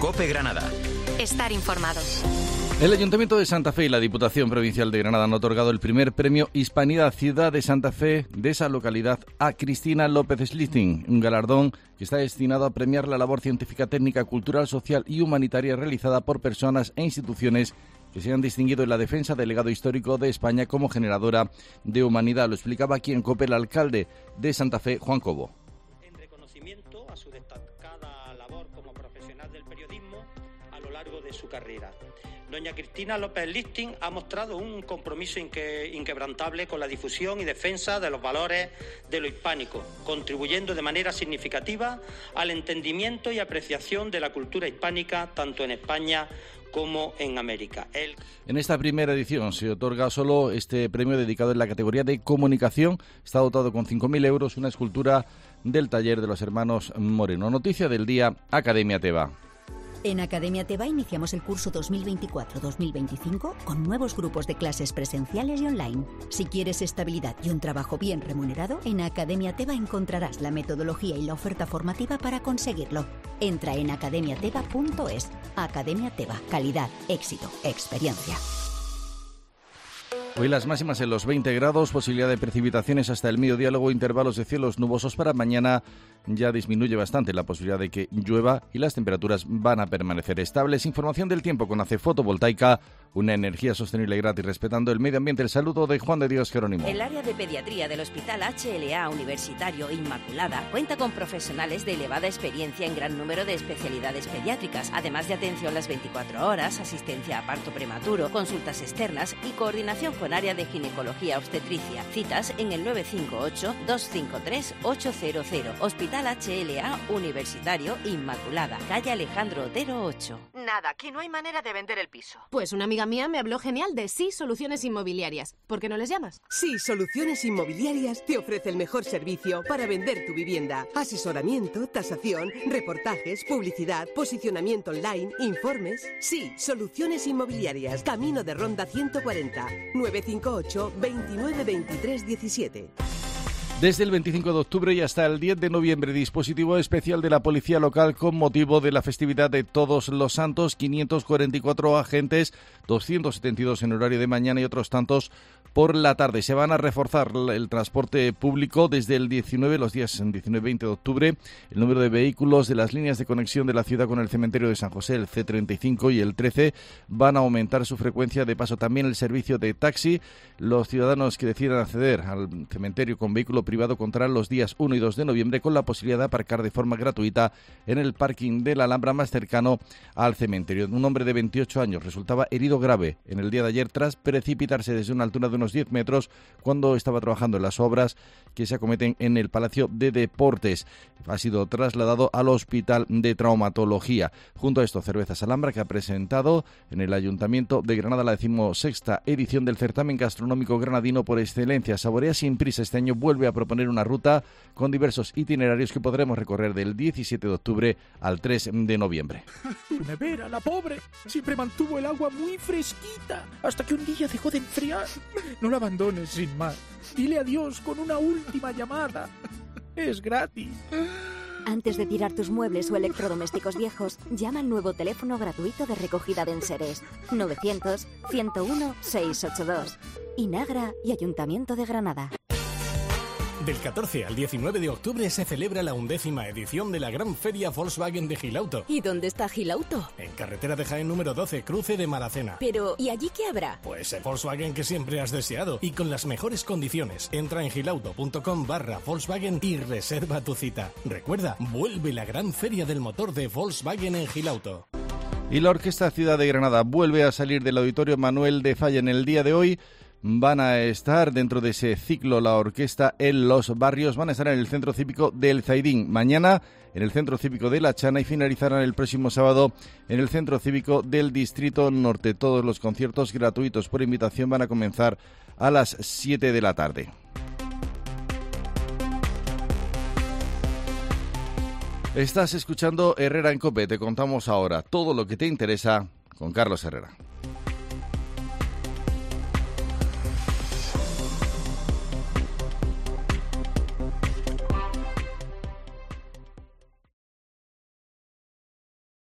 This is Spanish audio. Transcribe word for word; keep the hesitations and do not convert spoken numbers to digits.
COPE Granada. Estar informado. El Ayuntamiento de Santa Fe y la Diputación Provincial de Granada han otorgado el primer premio Hispanidad Ciudad de Santa Fe de esa localidad a Cristina López Schlichting, un galardón que está destinado a premiar la labor científica, técnica, cultural, social y humanitaria realizada por personas e instituciones que se han distinguido en la defensa del legado histórico de España como generadora de humanidad. Lo explicaba aquí en COPE el alcalde de Santa Fe, Juan Cobo. En reconocimiento a su destacada labor como profesional del periodismo a lo largo de su carrera. Doña Cristina López Schlichting ha mostrado un compromiso inque, inquebrantable con la difusión y defensa de los valores de lo hispánico, contribuyendo de manera significativa al entendimiento y apreciación de la cultura hispánica tanto en España como en América. El... En esta primera edición se otorga solo este premio dedicado en la categoría de comunicación. Está dotado con cinco mil euros, una escultura del taller de los hermanos Moreno. Noticia del día, Academia Teba. En Academia Teba iniciamos el curso dos mil veinticuatro dos mil veinticinco con nuevos grupos de clases presenciales y online. Si quieres estabilidad y un trabajo bien remunerado, en Academia Teba encontrarás la metodología y la oferta formativa para conseguirlo. Entra en academia teba punto es. Academia Teba, calidad, éxito, experiencia. Hoy las máximas en los veinte grados, posibilidad de precipitaciones hasta el mediodía, luego intervalos de cielos nubosos. Para mañana ya disminuye bastante la posibilidad de que llueva y las temperaturas van a permanecer estables. Información del tiempo con A C E Fotovoltaica, una energía sostenible y gratis respetando el medio ambiente. El saludo de Juan de Dios Jerónimo. El área de pediatría del Hospital H L A Universitario Inmaculada cuenta con profesionales de elevada experiencia en gran número de especialidades pediátricas, además de atención las veinticuatro horas, asistencia a parto prematuro, consultas externas y coordinación con área de ginecología obstetricia. Citas en el nueve cinco ocho, dos cinco tres, ocho cero cero. Hospital H L A Universitario Inmaculada, calle Alejandro Otero ocho. Nada, aquí no hay manera de vender el piso. Pues una amiga mía me habló genial de Sí Soluciones Inmobiliarias. ¿Por qué no les llamas? Sí Soluciones Inmobiliarias te ofrece el mejor servicio para vender tu vivienda. Asesoramiento, tasación, reportajes, publicidad, posicionamiento online, informes. Sí Soluciones Inmobiliarias, Camino de Ronda ciento cuarenta, nueve cinco ocho, veintinueve veintitrés diecisiete. Desde el veinticinco de octubre y hasta el diez de noviembre, dispositivo especial de la Policía Local con motivo de la festividad de Todos los Santos, quinientos cuarenta y cuatro agentes, doscientos setenta y dos en horario de mañana y otros tantos por la tarde. Se van a reforzar el transporte público desde el diecinueve, los días diecinueve y veinte de octubre. El número de vehículos de las líneas de conexión de la ciudad con el cementerio de San José, el C treinta y cinco y el trece, van a aumentar su frecuencia. De paso, también el servicio de taxi. Los ciudadanos que decidan acceder al cementerio con vehículo privado contarán los días uno y dos de noviembre con la posibilidad de aparcar de forma gratuita en el parking de la Alhambra más cercano al cementerio. Un hombre de veintiocho años resultaba herido grave en el día de ayer tras precipitarse desde una altura de unos diez metros cuando estaba trabajando en las obras que se acometen en el Palacio de Deportes. Ha sido trasladado al Hospital de Traumatología. Junto a esto, Cervezas Alhambra, que ha presentado en el Ayuntamiento de Granada la decimosexta edición del certamen gastronómico granadino por excelencia. Saborea sin prisa este año vuelve a proponer una ruta con diversos itinerarios que podremos recorrer del diecisiete de octubre al tres de noviembre. Tu nevera, la pobre, siempre mantuvo el agua muy fresquita hasta que un día dejó de enfriar. No la abandones sin más. Dile adiós con una última llamada. Es gratis. Antes de tirar tus muebles o electrodomésticos viejos, llama al nuevo teléfono gratuito de recogida de enseres novecientos, ciento uno, seiscientos ochenta y dos. Inagra y Ayuntamiento de Granada. Del catorce al diecinueve de octubre se celebra la undécima edición de la Gran Feria Volkswagen de Gilauto. ¿Y dónde está Gilauto? En carretera de Jaén número doce, cruce de Maracena. Pero, ¿y allí qué habrá? Pues el Volkswagen que siempre has deseado y con las mejores condiciones. Entra en gilauto.com barra Volkswagen y reserva tu cita. Recuerda, vuelve la Gran Feria del Motor de Volkswagen en Gilauto. Y la Orquesta Ciudad de Granada vuelve a salir del Auditorio Manuel de Falla en el día de hoy. Van a estar dentro de ese ciclo la orquesta en los barrios, van a estar en el Centro Cívico del Zaidín, mañana en el Centro Cívico de La Chana y finalizarán el próximo sábado en el Centro Cívico del Distrito Norte. Todos los conciertos gratuitos por invitación van a comenzar a las siete de la tarde. Estás escuchando Herrera en COPE, te contamos ahora todo lo que te interesa con Carlos Herrera.